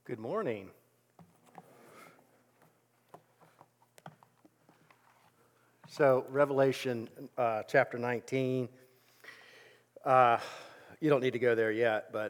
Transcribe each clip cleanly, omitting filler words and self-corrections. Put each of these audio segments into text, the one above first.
Good morning. So, Revelation chapter 19. You don't need to go there yet, but,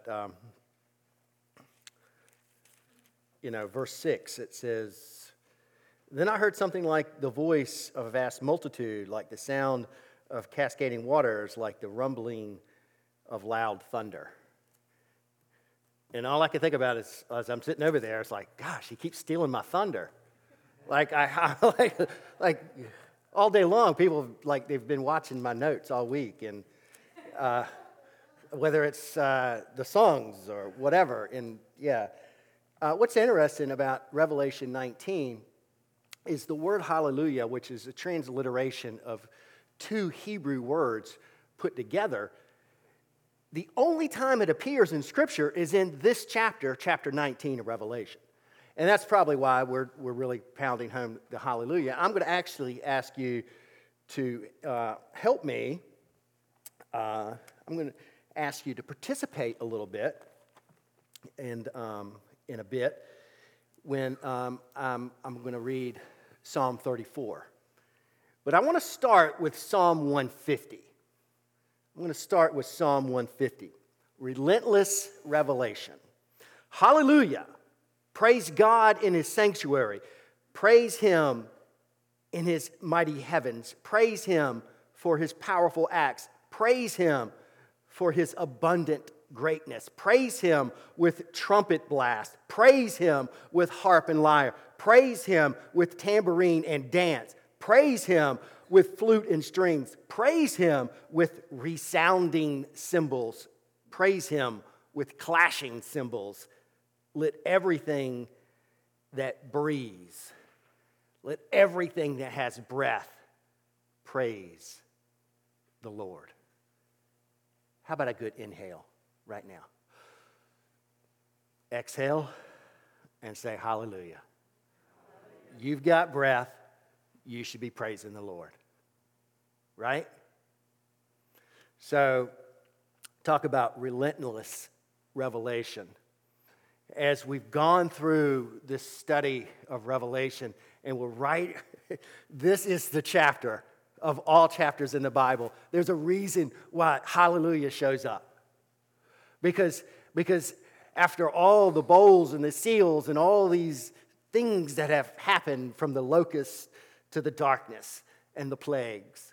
verse 6, it says, "Then I heard something like the voice of a vast multitude, like the sound of cascading waters, like the rumbling of loud thunder." And all I can think about is, as I'm sitting over there, it's like, gosh, he keeps stealing my thunder. Like like all day long, people they've been watching my notes all week, and whether it's the songs or whatever. And what's interesting about Revelation 19 is the word hallelujah, which is a transliteration of two Hebrew words put together. The only time it appears in Scripture is in this chapter 19 of Revelation. And that's probably why we're really pounding home the hallelujah. I'm going to actually ask you to help me. I'm going to ask you to participate a little bit and in a bit when I'm going to read Psalm 34. But I want to start with Psalm 150. I'm going to start with Psalm 150. Relentless revelation. Hallelujah. Praise God in His sanctuary. Praise Him in His mighty heavens. Praise Him for His powerful acts. Praise Him for His abundant greatness. Praise Him with trumpet blast. Praise Him with harp and lyre. Praise Him with tambourine and dance. Praise Him with flute and strings. Praise Him with resounding cymbals. Praise Him with clashing cymbals. Let everything that breathes, let everything that has breath, praise the Lord. How about a good inhale right now? Exhale and say hallelujah. You've got breath. You should be praising the Lord. Right? So, talk about relentless revelation. As we've gone through this study of Revelation, and we're right, this is the chapter of all chapters in the Bible. There's a reason why hallelujah shows up. Because after all the bowls and the seals and all these things that have happened, from the locusts to the darkness and the plagues,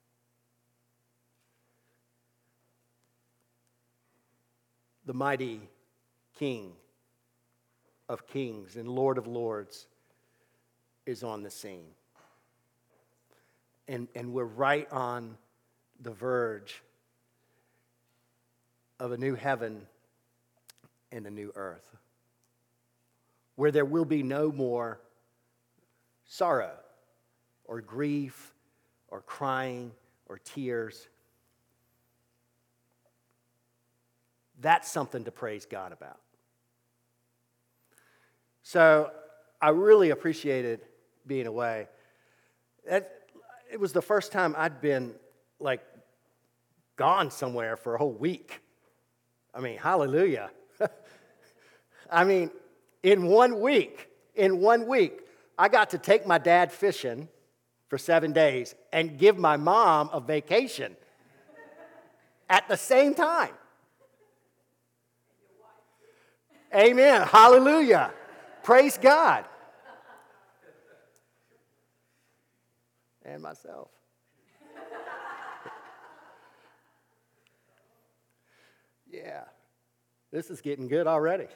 the mighty King of kings and Lord of lords is on the scene. And we're right on the verge of a new heaven and a new earth, where there will be no more sorrow or grief or crying or tears. That's something to praise God about. So I really appreciated being away. It was the first time I'd been gone somewhere for a whole week. I mean, hallelujah. I mean, in 1 week, I got to take my dad fishing for 7 days and give my mom a vacation at the same time. Amen. Hallelujah. Praise God. And myself. Yeah. This is getting good already.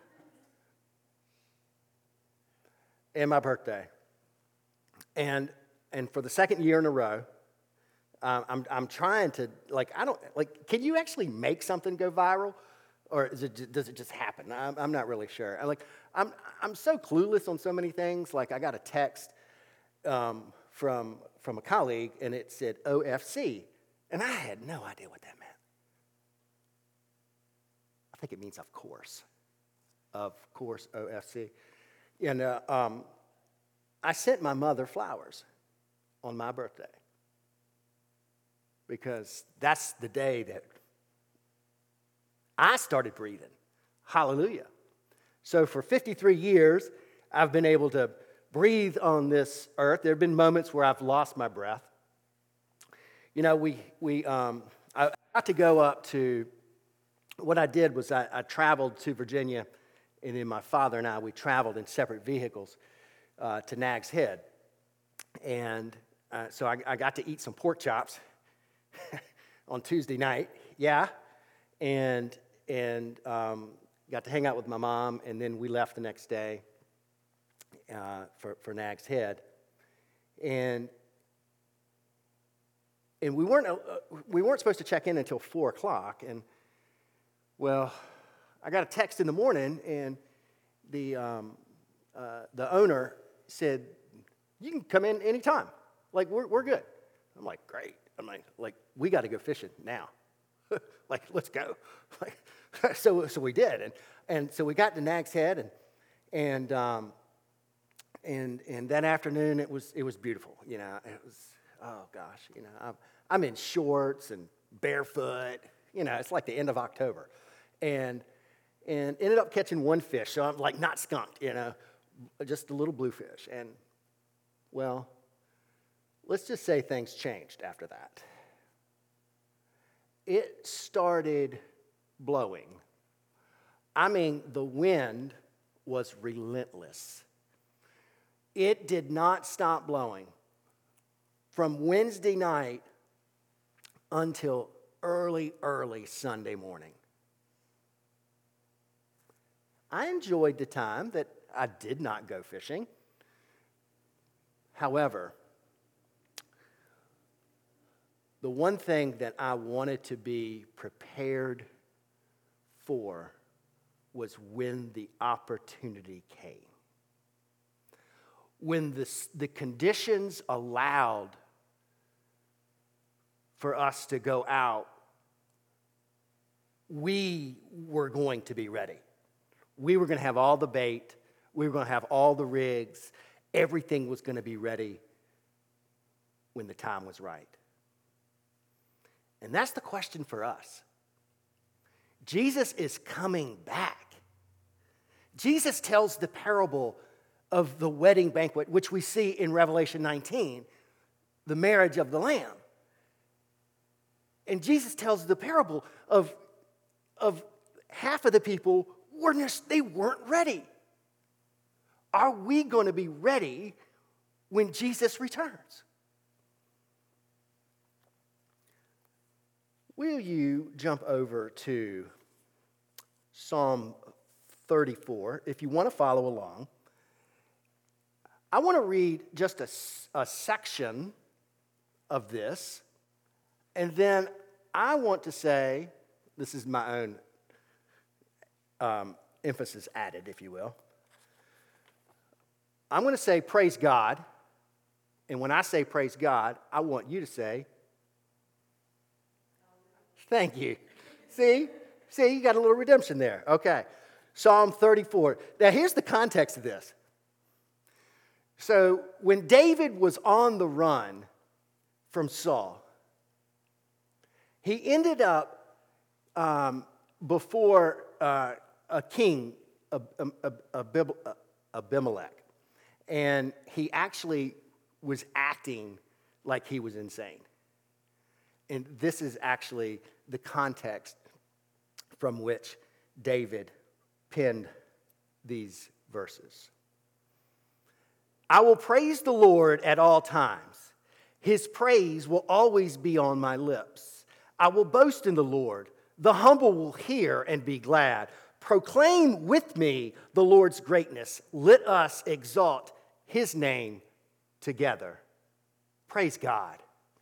And my birthday. And for the second year in a row, I'm trying to, can you actually make something go viral? Or does it just happen? I'm not really sure. I'm so clueless on so many things. I got a text from a colleague, and it said OFC, and I had no idea what that meant. I think it means of course, OFC. And I sent my mother flowers on my birthday because that's the day that I started breathing. Hallelujah. So for 53 years, I've been able to breathe on this earth. There have been moments where I've lost my breath. You know, I got to go up to, what I did was I traveled to Virginia, and then my father and I, we traveled in separate vehicles to Nags Head. And so I got to eat some pork chops on Tuesday night, and got to hang out with my mom, and then we left the next day for Nags Head. And we weren't supposed to check in until 4 o'clock, and well, I got a text in the morning, and the owner said, "You can come in anytime. Like we're good." I'm like, "Great." I'm like we got to go fishing now. Like, let's go. Like, so we did, and so we got to Nags Head, and that afternoon it was beautiful. You know, it was, oh gosh, you know, I'm in shorts and barefoot. You know, it's like the end of October, and ended up catching one fish. So I'm like not skunked, you know, just a little bluefish. And well, let's just say things changed after that. It started blowing. I mean, the wind was relentless. It did not stop blowing from Wednesday night until early Sunday morning. I enjoyed the time that I did not go fishing. However, the one thing that I wanted to be prepared for was when the opportunity came. When the conditions allowed for us to go out, we were going to be ready. We were going to have all the bait. We were going to have all the rigs. Everything was going to be ready when the time was right. And that's the question for us. Jesus is coming back. Jesus tells the parable of the wedding banquet, which we see in Revelation 19, the marriage of the Lamb. And Jesus tells the parable of half of the people, they weren't ready. Are we going to be ready when Jesus returns? Will you jump over to Psalm 34 if you want to follow along? I want to read just a section of this, and then I want to say, this is my own emphasis added, if you will. I'm going to say praise God, and when I say praise God, I want you to say, thank you. See, you got a little redemption there. Okay. Psalm 34. Now, here's the context of this. So, when David was on the run from Saul, he ended up before a king, Abimelech. And he actually was acting like he was insane. And this is actually the context from which David penned these verses. I will praise the Lord at all times. His praise will always be on my lips. I will boast in the Lord. The humble will hear and be glad. Proclaim with me the Lord's greatness. Let us exalt his name together. Praise God.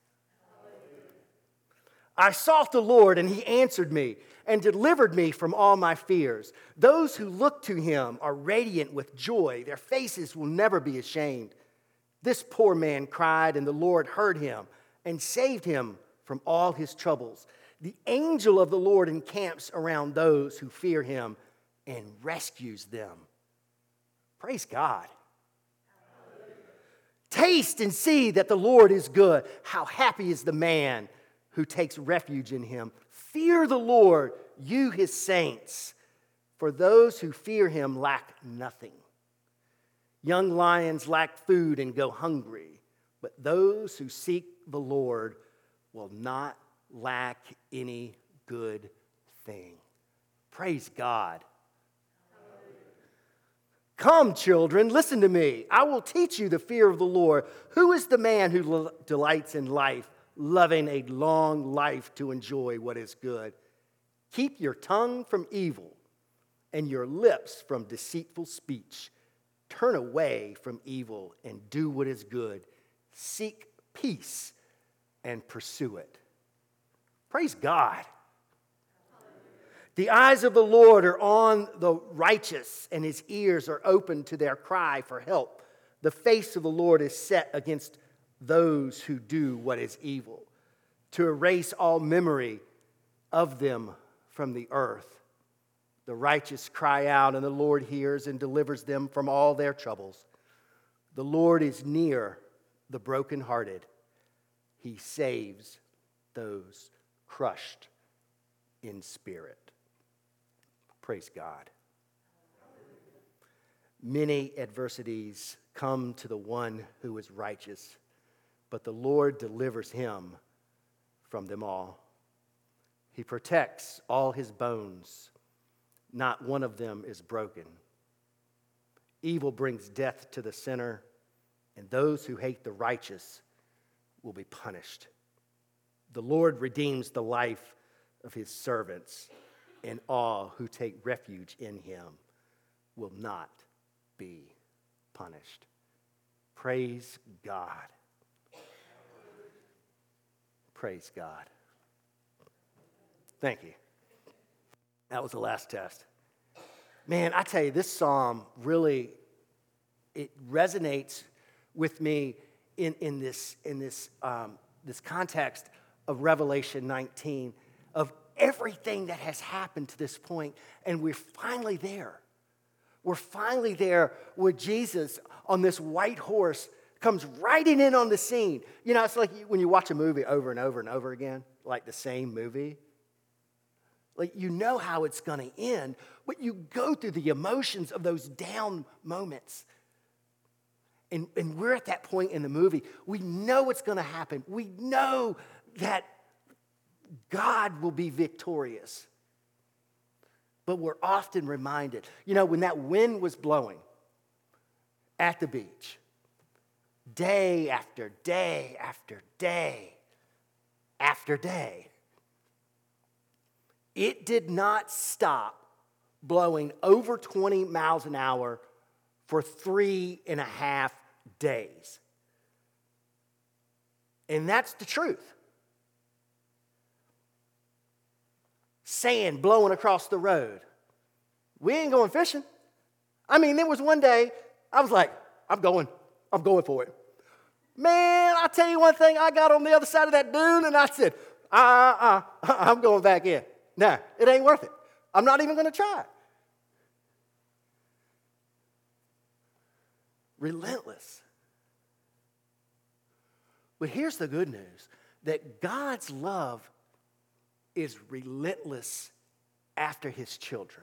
I sought the Lord, and he answered me and delivered me from all my fears. Those who look to him are radiant with joy. Their faces will never be ashamed. This poor man cried, and the Lord heard him and saved him from all his troubles. The angel of the Lord encamps around those who fear him and rescues them. Praise God. Taste and see that the Lord is good. How happy is the man who takes refuge in him. Fear the Lord, you his saints. For those who fear him lack nothing. Young lions lack food and go hungry, but those who seek the Lord will not lack any good thing. Praise God. Come, children, listen to me. I will teach you the fear of the Lord. Who is the man who delights in life, loving a long life to enjoy what is good? Keep your tongue from evil and your lips from deceitful speech. Turn away from evil and do what is good. Seek peace and pursue it. Praise God. The eyes of the Lord are on the righteous, and his ears are open to their cry for help. The face of the Lord is set against those who do what is evil, to erase all memory of them from the earth. The righteous cry out, and the Lord hears and delivers them from all their troubles. The Lord is near the brokenhearted. He saves those crushed in spirit. Praise God. Many adversities come to the one who is righteous, but the Lord delivers him from them all. He protects all his bones. Not one of them is broken. Evil brings death to the sinner, and those who hate the righteous will be punished. The Lord redeems the life of his servants, and all who take refuge in him will not be punished. Praise God. Praise God. Thank you. That was the last test. Man, I tell you, this psalm really, it resonates with me in this context of Revelation 19, of everything that has happened to this point, and we're finally there. We're finally there where Jesus on this white horse comes riding in on the scene. You know, it's like when you watch a movie over and over and over again, like the same movie. Like, you know how it's going to end, but you go through the emotions of those down moments. And we're at that point in the movie. We know what's going to happen. We know that God will be victorious. But we're often reminded, you know, when that wind was blowing at the beach, day after day after day after day, it did not stop blowing over 20 miles an hour for 3.5 days. And that's the truth. Sand blowing across the road. We ain't going fishing. I mean, there was one day I was like, I'm going for it. Man, I'll tell you one thing, I got on the other side of that dune and I said, I'm going back in. Nah, it ain't worth it. I'm not even going to try. Relentless. But here's the good news, that God's love is relentless after his children.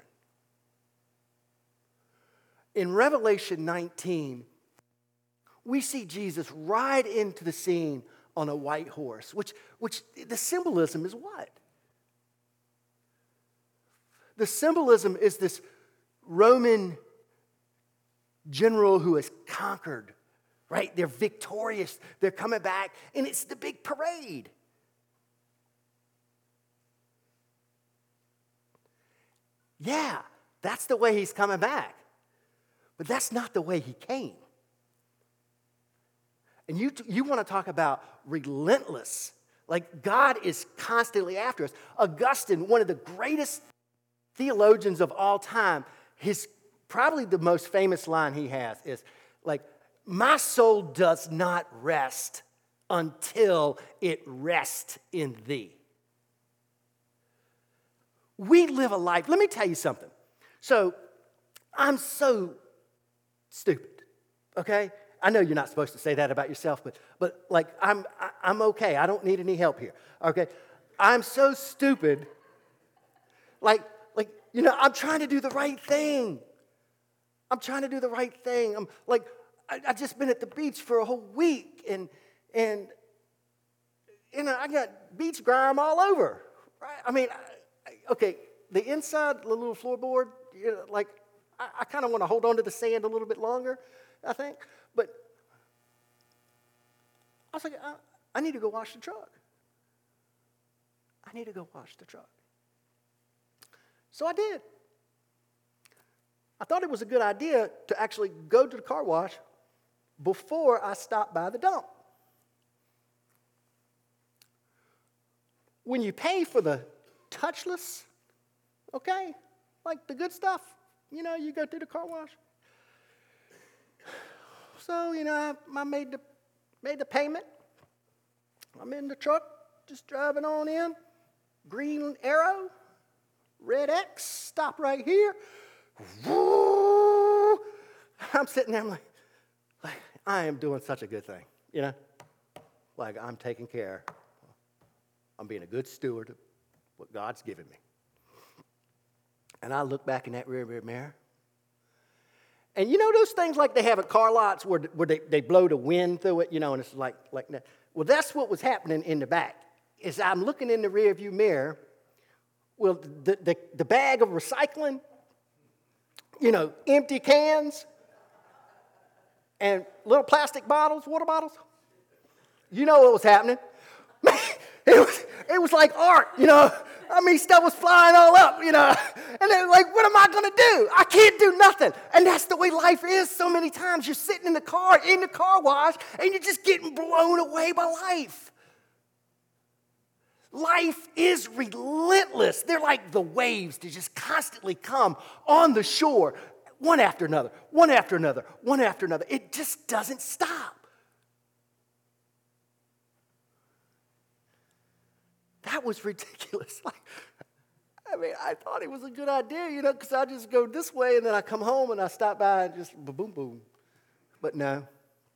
In Revelation 19, we see Jesus ride into the scene on a white horse, which the symbolism is what? The symbolism is this Roman general who has conquered, right? They're victorious. They're coming back, and it's the big parade. Yeah, that's the way he's coming back. But that's not the way he came. And you want to talk about relentless. Like, God is constantly after us. Augustine, one of the greatest theologians of all time, probably the most famous line he has is like, my soul does not rest until it rests in thee. We live a life, let me tell you something. So, I'm so stupid, okay? I know you're not supposed to say that about yourself, but like, I'm okay. I don't need any help here, okay? I'm so stupid. Like I'm trying to do the right thing. I'm trying to do the right thing. I'm like, I just been at the beach for a whole week, and I got beach grime all over. Right? I mean, okay, the inside, the little floorboard, like, I kind of want to hold on to the sand a little bit longer, I think. But I was like, I need to go wash the truck. I need to go wash the truck. So I did. I thought it was a good idea to actually go to the car wash before I stopped by the dump. When you pay for the touchless, okay, like the good stuff, you go through the car wash. So, I made the payment. I'm in the truck, just driving on in. Green arrow, red X, stop right here. Woo! I'm sitting there, I'm like, I am doing such a good thing, Like, I'm taking care. I'm being a good steward of what God's given me. And I look back in that rear mirror. And those things like they have at car lots where they blow the wind through it, and it's like that. Well, that's what was happening in the back. Is I'm looking in the rear view mirror. Well, the bag of recycling, empty cans and little plastic bottles, water bottles. You know what was happening. It was like art, stuff was flying all up, and they're like, what am I going to do? I can't do nothing. And that's the way life is so many times. You're sitting in the car wash, and you're just getting blown away by life. Life is relentless. They're like the waves that just constantly come on the shore, one after another, one after another, one after another. It just doesn't stop. That was ridiculous. I thought it was a good idea, because I just go this way and then I come home and I stop by and just boom, boom. But no.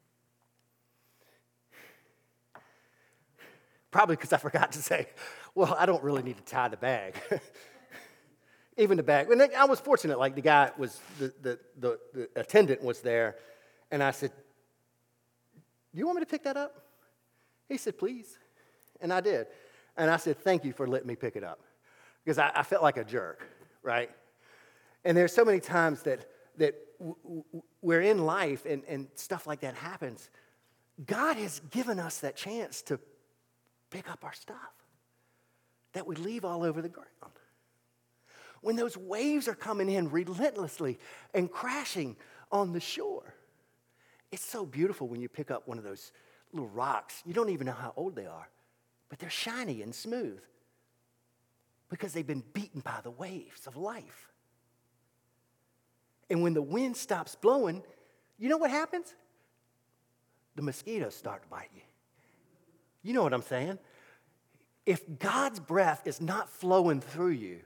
Probably because I forgot to say, well, I don't really need to tie the bag. Even the bag. And I was fortunate, like the guy was, the attendant was there, and I said, do you want me to pick that up? He said, please. And I did. And I said, thank you for letting me pick it up. Because I felt like a jerk, right? And there's so many times that we're in life and stuff like that happens. God has given us that chance to pick up our stuff that we leave all over the ground. When those waves are coming in relentlessly and crashing on the shore, it's so beautiful when you pick up one of those little rocks. You don't even know how old they are. But they're shiny and smooth because they've been beaten by the waves of life. And when the wind stops blowing, you know what happens? The mosquitoes start to bite you. You know what I'm saying? If God's breath is not flowing through you,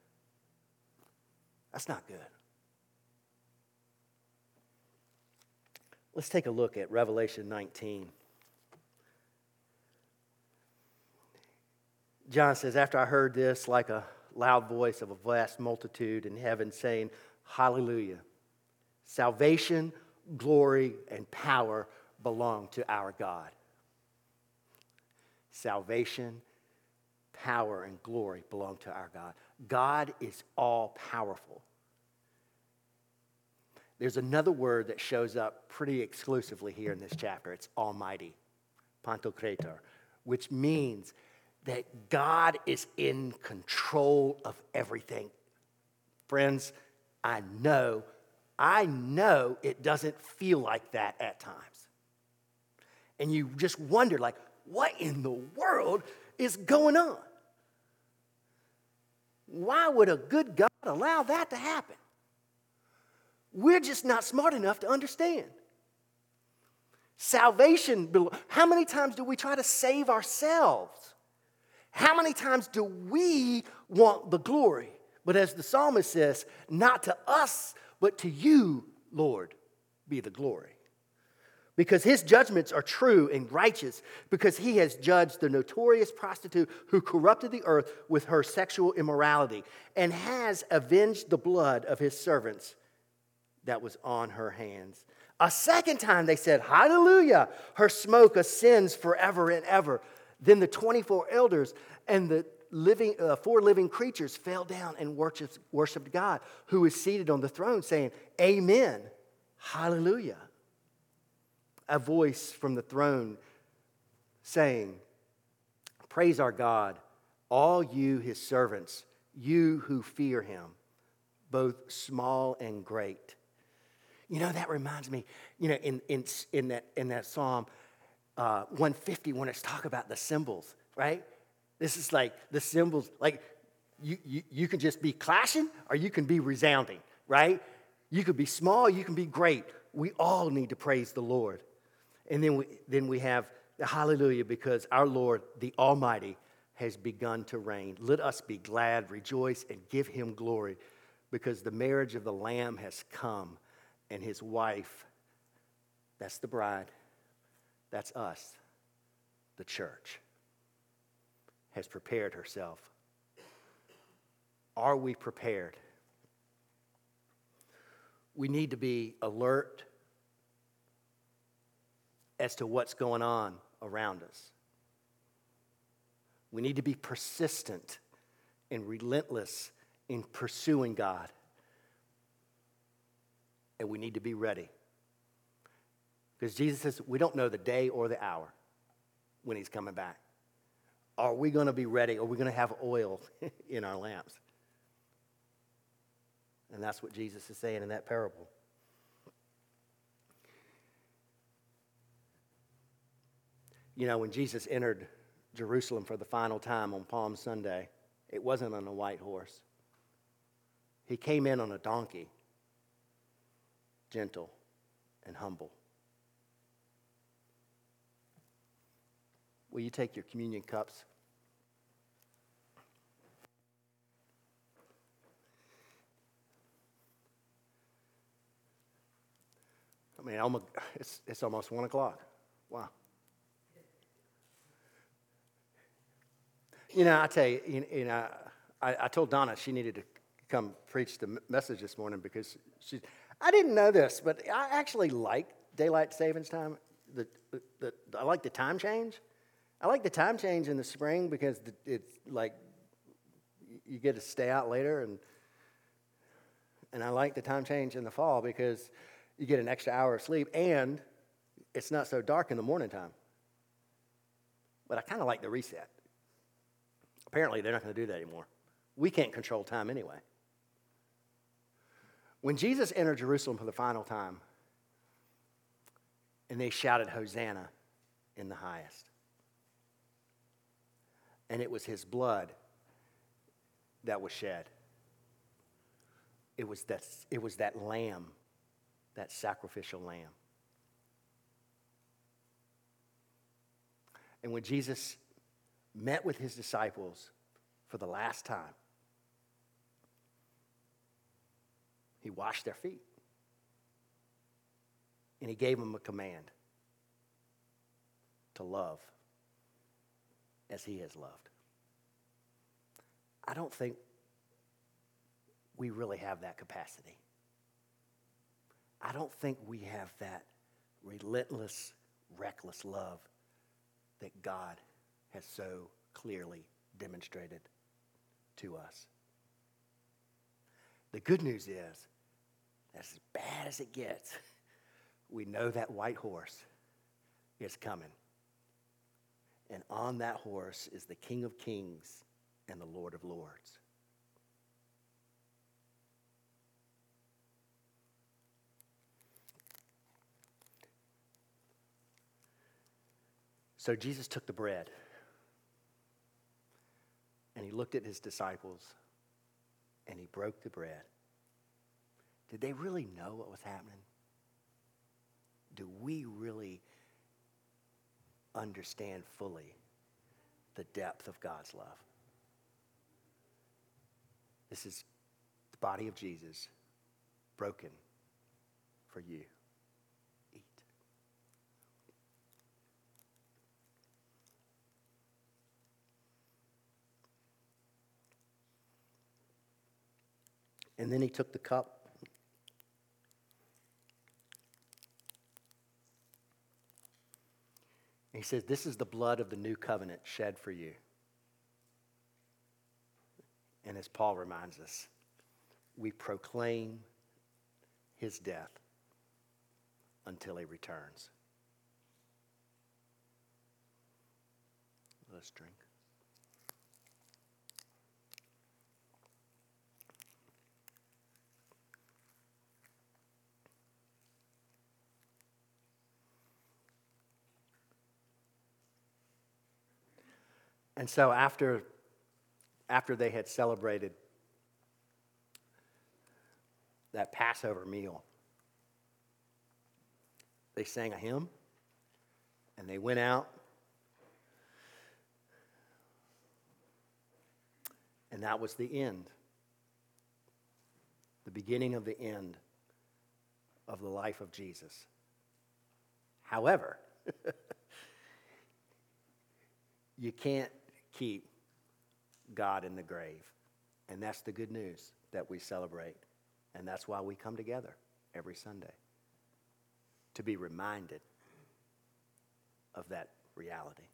that's not good. Let's take a look at Revelation 19. John says, after I heard this, like a loud voice of a vast multitude in heaven saying, hallelujah. Salvation, glory, and power belong to our God. Salvation, power, and glory belong to our God. God is all powerful. There's another word that shows up pretty exclusively here in this chapter. It's almighty, pantokrator, which means that God is in control of everything. Friends, I know it doesn't feel like that at times. And you just wonder, like, what in the world is going on? Why would a good God allow that to happen? We're just not smart enough to understand. Salvation, how many times do we try to save ourselves? How many times do we want the glory? But as the psalmist says, not to us, but to you, Lord, be the glory. because his judgments are true and righteous, because he has judged the notorious prostitute who corrupted the earth with her sexual immorality and has avenged the blood of his servants that was on her hands. A second time they said, Hallelujah! Her smoke ascends forever and ever. Then the 24 elders and the four living creatures fell down and worshiped God, who is seated on the throne, saying, Amen, Hallelujah. A voice from the throne saying, Praise our God, all you his servants, you who fear him, both small and great. You know, that reminds me, you know, in that Psalm 150, when it's talk about the cymbals, right? This is like the cymbals, like you can just be clashing or you can be resounding, right? You could be small, you can be great. We all need to praise the Lord. And then we have the hallelujah, because our Lord, the Almighty, has begun to reign. Let us be glad, rejoice, and give him glory, because the marriage of the Lamb has come, and his wife, that's the bride, that's us, the church, has prepared herself. Are we prepared? We need to be alert as to what's going on around us. We need to be persistent and relentless in pursuing God. And we need to be ready. Because Jesus says we don't know the day or the hour when he's coming back. Are we going to be ready? Are we going to have oil in our lamps? And that's what Jesus is saying in that parable. You know, when Jesus entered Jerusalem for the final time on Palm Sunday, it wasn't on a white horse. He came in on a donkey, gentle and humble. Will you take your communion cups? I mean, it's almost 1 o'clock. Wow. You know, I tell you, I told Donna she needed to come preach the message this morning because I didn't know this, but I actually like daylight savings time. I like the time change. I like the time change in the spring because it's like you get to stay out later, and I like the time change in the fall because you get an extra hour of sleep and it's not so dark in the morning time. But I kind of like the reset. Apparently, they're not going to do that anymore. We can't control time anyway. When Jesus entered Jerusalem for the final time, and they shouted, Hosanna in the highest. And it was his blood that was shed. It was that lamb, that sacrificial lamb. And when Jesus met with his disciples for the last time, he washed their feet. And he gave them a command to love as he has loved. I don't think we really have that capacity. I don't think we have that relentless, reckless love that God has so clearly demonstrated to us. The good news is, as bad as it gets, we know that white horse is coming. And on that horse is the King of Kings and the Lord of Lords. So Jesus took the bread and he looked at his disciples and he broke the bread. Did they really know what was happening? Do we really understand fully the depth of God's love? This is the body of Jesus broken for you. Eat. And then he took the cup. He says, this is the blood of the new covenant shed for you. And as Paul reminds us, we proclaim his death until he returns. Let's drink. And so after they had celebrated that Passover meal, they sang a hymn, and they went out, and that was the end, the beginning of the end of the life of Jesus. However, you can't keep God in the grave. And that's the good news that we celebrate. And that's why we come together every Sunday, to be reminded of that reality.